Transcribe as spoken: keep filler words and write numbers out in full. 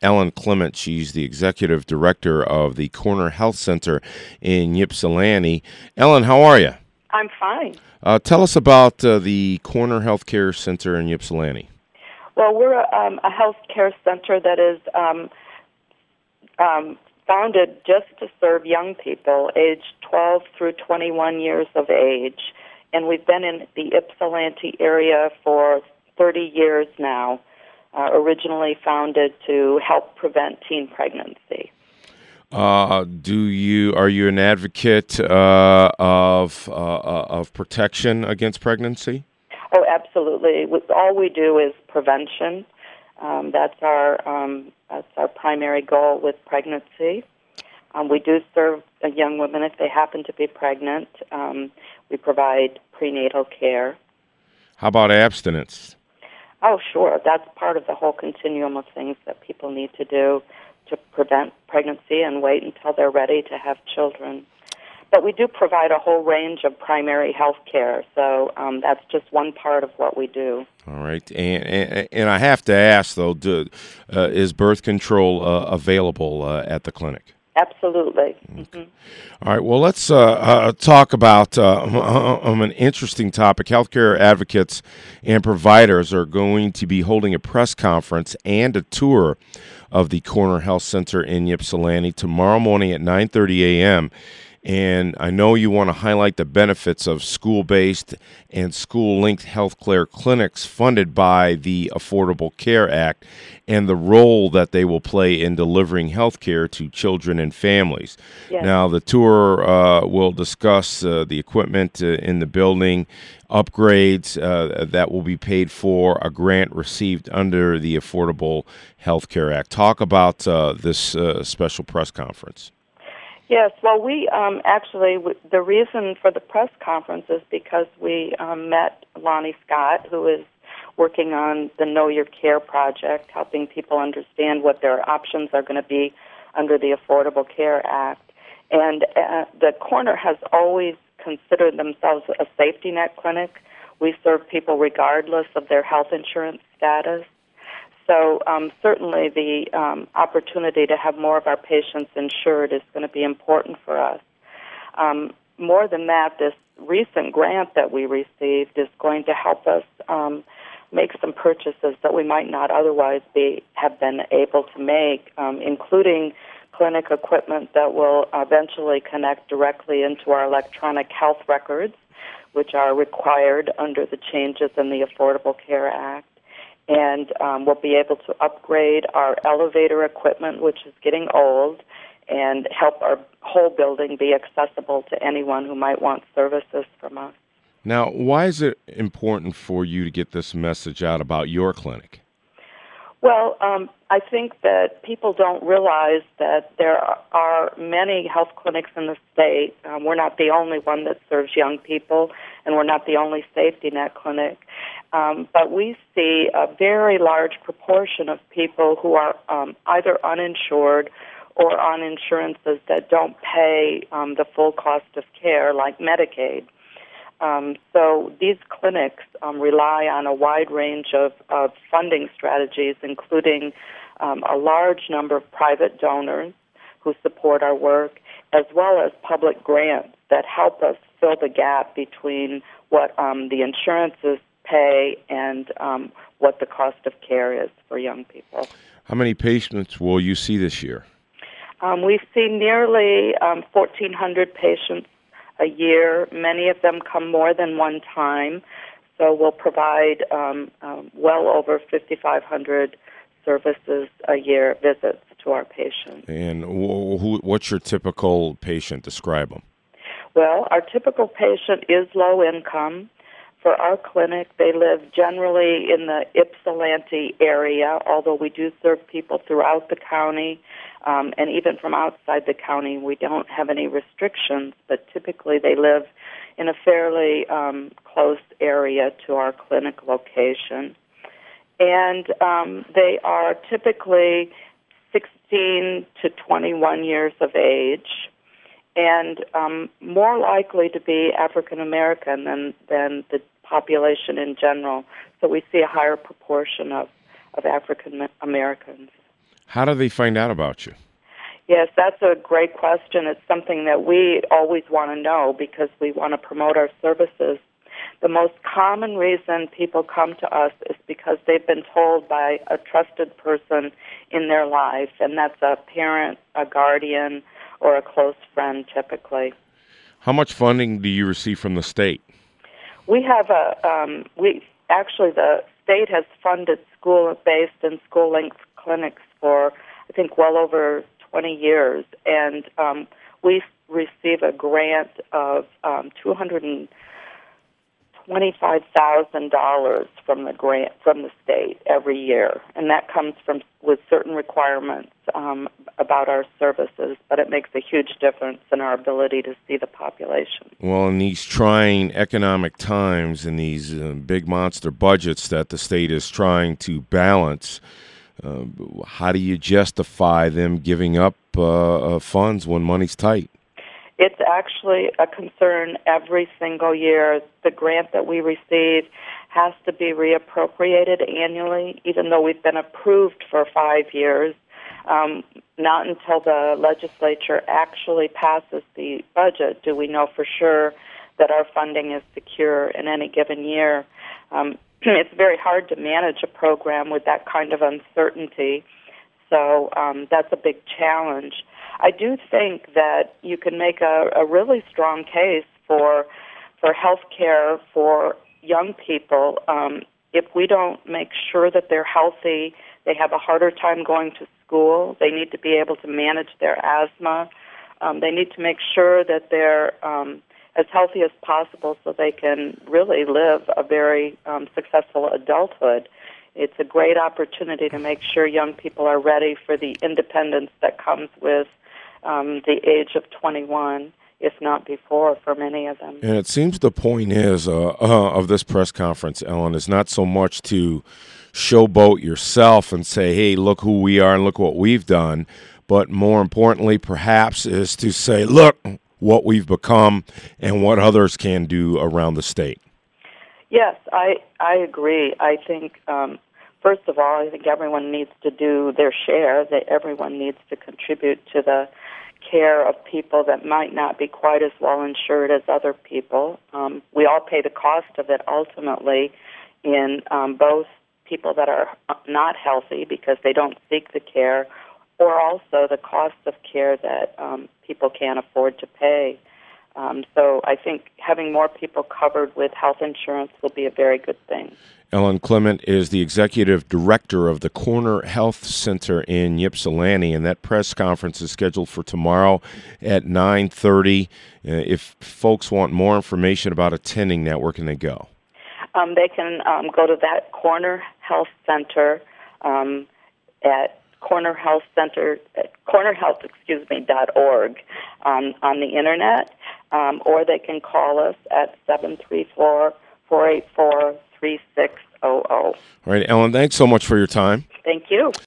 Ellen Clement. She's the executive director of the Corner Health Center in Ypsilanti. Ellen, how are you? I'm fine. Uh, tell us about uh, the Corner Healthcare Center in Ypsilanti. Well, we're a, um, a health care center that is um, um, founded just to serve young people aged twelve through twenty-one years of age. And we've been in the Ypsilanti area for thirty years now, uh, originally founded to help prevent teen pregnancy. Uh, do you are you an advocate uh, of uh, of protection against pregnancy? Oh, absolutely. All we do is prevention. Um, that's our um, that's our primary goal with pregnancy. Um, we do serve uh, young women if they happen to be pregnant. Um, we provide prenatal care. How about abstinence? Oh, sure. That's part of the whole continuum of things that people need to do to prevent pregnancy and wait until they're ready to have children. But we do provide a whole range of primary health care, so um, that's just one part of what we do. All right, and and, and I have to ask though, do, uh, is birth control uh, available uh, at the clinic? Absolutely. Okay. Mm-hmm. All right. Well, let's uh, uh, talk about uh, um, an interesting topic. Healthcare advocates and providers are going to be holding a press conference and a tour of the Corner Health Center in Ypsilanti tomorrow morning at nine thirty a.m. And I know you want to highlight the benefits of school-based and school-linked healthcare clinics funded by the Affordable Care Act and the role that they will play in delivering health care to children and families. Yes. Now, the tour uh, will discuss uh, the equipment uh, in the building, upgrades uh, that will be paid for, a grant received under the Affordable Health Care Act. Talk about uh, this uh, special press conference. Yes, well, we um, actually, w- the reason for the press conference is because we um, met Lonnie Scott, who is working on the Know Your Care project, helping people understand what their options are going to be under the Affordable Care Act. And uh, the Corner has always considered themselves a safety net clinic. We serve people regardless of their health insurance status. So um, certainly the um, opportunity to have more of our patients insured is going to be important for us. Um, more than that, this recent grant that we received is going to help us um, make some purchases that we might not otherwise be have been able to make, um, including clinic equipment that will eventually connect directly into our electronic health records, which are required under the changes in the Affordable Care Act. And um, we'll be able to upgrade our elevator equipment, which is getting old, and help our whole building be accessible to anyone who might want services from us. Now, why is it important for you to get this message out about your clinic? Well, um, I think that people don't realize that there are many health clinics in the state. Um, we're not the only one that serves young people, and we're not the only safety net clinic. Um, but we see a very large proportion of people who are um, either uninsured or on insurances that don't pay um, the full cost of care, like Medicaid. Um, so these clinics um, rely on a wide range of, of funding strategies, including um, a large number of private donors who support our work, as well as public grants that help us fill the gap between what um, the insurances pay and um, what the cost of care is for young people. How many patients will you see this year? Um, we see nearly um, fourteen hundred patients a year. Many of them come more than one time, so we'll provide um, um, well over fifty-five hundred services a year, visits to our patients. And wh- who, what's your typical patient? Describe them. Well, our typical patient is low income. For our clinic, they live generally in the Ypsilanti area, although we do serve people throughout the county, um, and even from outside the county. We don't have any restrictions, but typically they live in a fairly um, close area to our clinic location. And um, they are typically sixteen to twenty-one years of age, and um, more likely to be African American than, than the population in general. So we see a higher proportion of, of African Americans. How do they find out about you? Yes, that's a great question. It's something that we always want to know because we want to promote our services. The most common reason people come to us is because they've been told by a trusted person in their life, and that's a parent, a guardian, or a close friend typically. How much funding do you receive from the state? We have a, um, we actually, the state has funded school-based and school-linked clinics for, I think, well over twenty years, and um, we receive a grant of um, two hundred twenty-five thousand dollars from the grant from the state every year, and that comes from with certain requirements um, about our services. But it makes a huge difference in our ability to see the population. Well, in these trying economic times and these uh, big monster budgets that the state is trying to balance, uh, how do you justify them giving up uh, uh, funds when money's tight? It's actually a concern every single year. The grant that we receive has to be reappropriated annually, even though we've been approved for five years. Um, not until the legislature actually passes the budget do we know for sure that our funding is secure in any given year. Um, it's very hard to manage a program with that kind of uncertainty, so um, that's a big challenge. I do think that you can make a, a really strong case for for health care for young people. Um, if we don't make sure that they're healthy, they have a harder time going to school. They need to be able to manage their asthma. Um, they need to make sure that they're um, as healthy as possible so they can really live a very um, successful adulthood. It's a great opportunity to make sure young people are ready for the independence that comes with um, the age of twenty-one, if not before, for many of them. And it seems the point is uh, uh, of this press conference, Ellen, is not so much to showboat yourself and say, hey, look who we are and look what we've done, but more importantly, perhaps, is to say, look what we've become and what others can do around the state. Yes, I, I agree. I think, um, first of all, I think everyone needs to do their share, that everyone needs to contribute to the care of people that might not be quite as well insured as other people. Um, we all pay the cost of it ultimately in um, both people that are not healthy because they don't seek the care, or also the cost of care that um, people can't afford to pay. Um, so I think having more people covered with health insurance will be a very good thing. Ellen Clement is the executive director of the Corner Health Center in Ypsilanti, and that press conference is scheduled for tomorrow at nine thirty. Uh, if folks want more information about attending that, where can they go? Um, they can um, go to that Corner Health Center um, at Corner Health Center, Corner Health, excuse me, dot org um, on the internet, um, or they can call us at seven three four, four eight four, three six zero zero. All right, Ellen, thanks so much for your time. Thank you.